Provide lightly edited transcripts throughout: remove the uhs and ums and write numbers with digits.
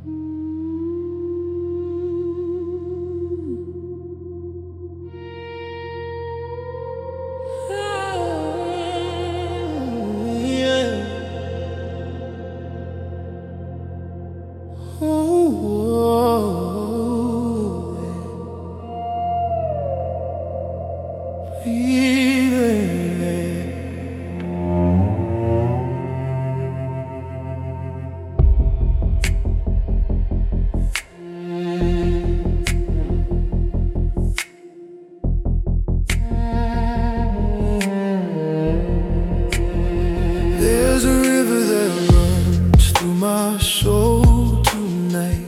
There's a river that runs through my soul tonight.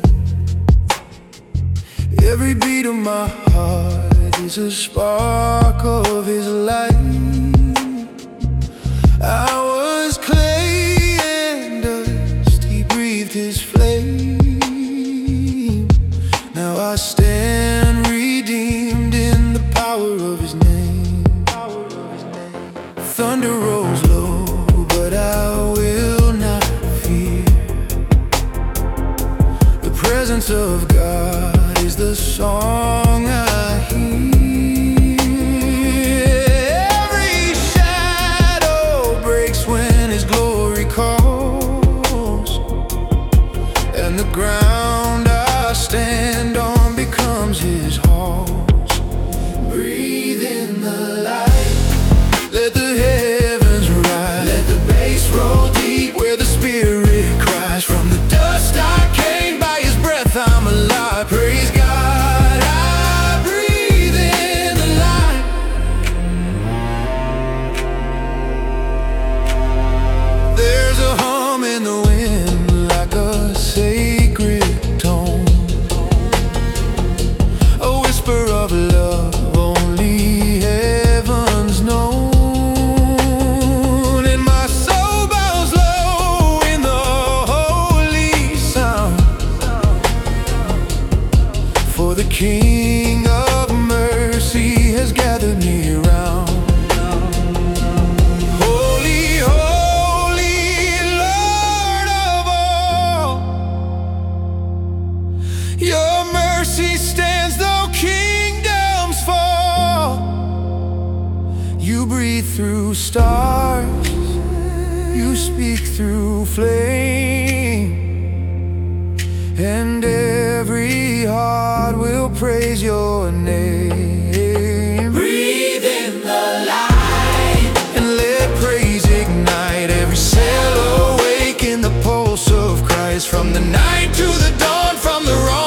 Every beat of my heart is a spark of His light. I was clay and dust, He breathed His flame. Now I stand redeemed in the power of His name. Thunder rolls low, but I will not fear. The presence of God is the song I hear. Every shadow breaks when His glory calls, and the ground I stand on becomes His halls. Breathe in the light, let the heavens rise, let the bass roll deep where the Spirit cries. From the dust I came, by His breath I'm alive. Praise God, I breathe in the light. There's a hum in the wind like a sacred tone, a whisper of love only heaven's known. And my soul bows low in the holy sound, for the King of mercy has gathered me around. Holy, holy, Lord of all, Your mercy stands though kingdoms fall. You breathe through stars, You speak through flame, and every heart will praise Your name. Breathe in the light, and let praise ignite every cell awake in the pulse of Christ. From the night to the dawn, from the wrong